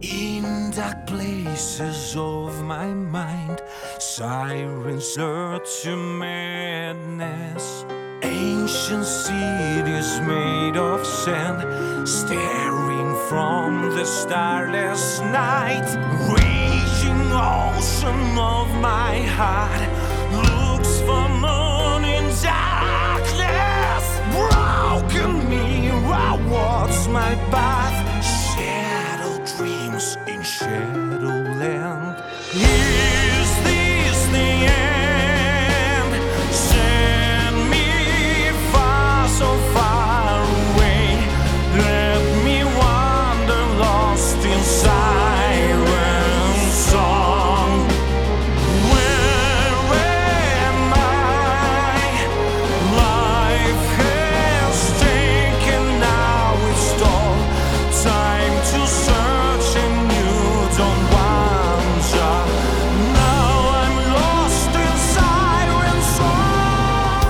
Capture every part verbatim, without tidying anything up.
In dark places of my mind, sirens lure to madness. Ancient cities made of sand, staring from the starless night. Raging ocean of my heart looks for moon in darkness. Broken mirror, what's my path? Shadow dreams in Shadowland. Is this the end? Send me far, so far away. Let me wander lost in siren song. Where am I? Life has taken now its toll. Time to search and you don't wander. Now I'm lost in siren song.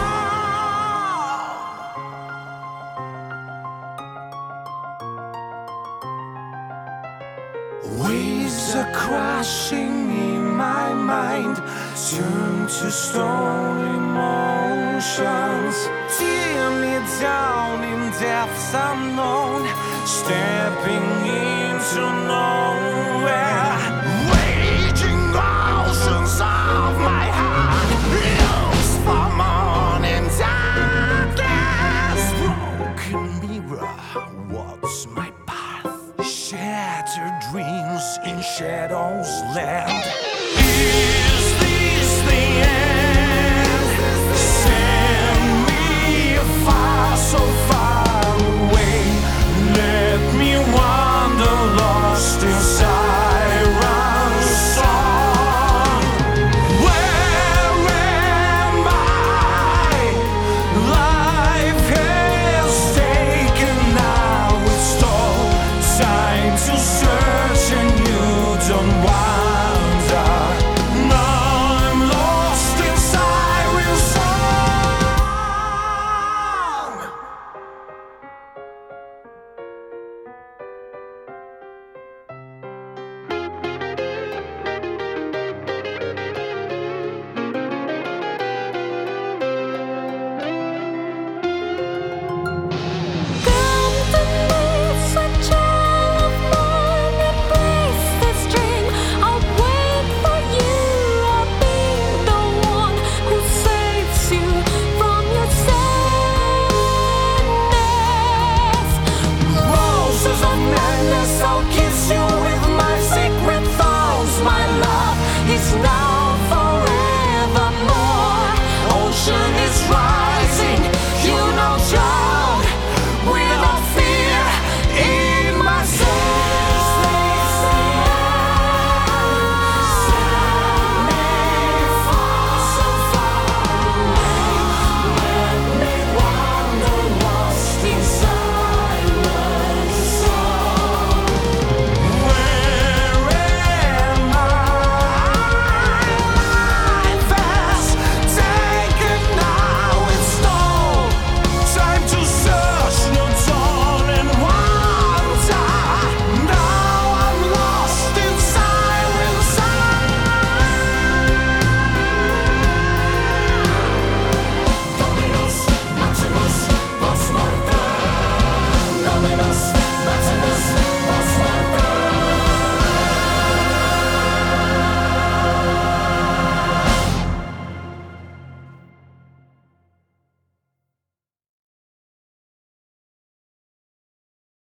Waves are crashing in my mind, turn to storm emotions. Tear me down in depths unknown, stepping into nowhere. Raging oceans of my heart looks for morning darkness. Broken mirror, what's my path? Shattered dreams in Shadow's land. Is this the end? Send me far, so far away. Let me wander lost in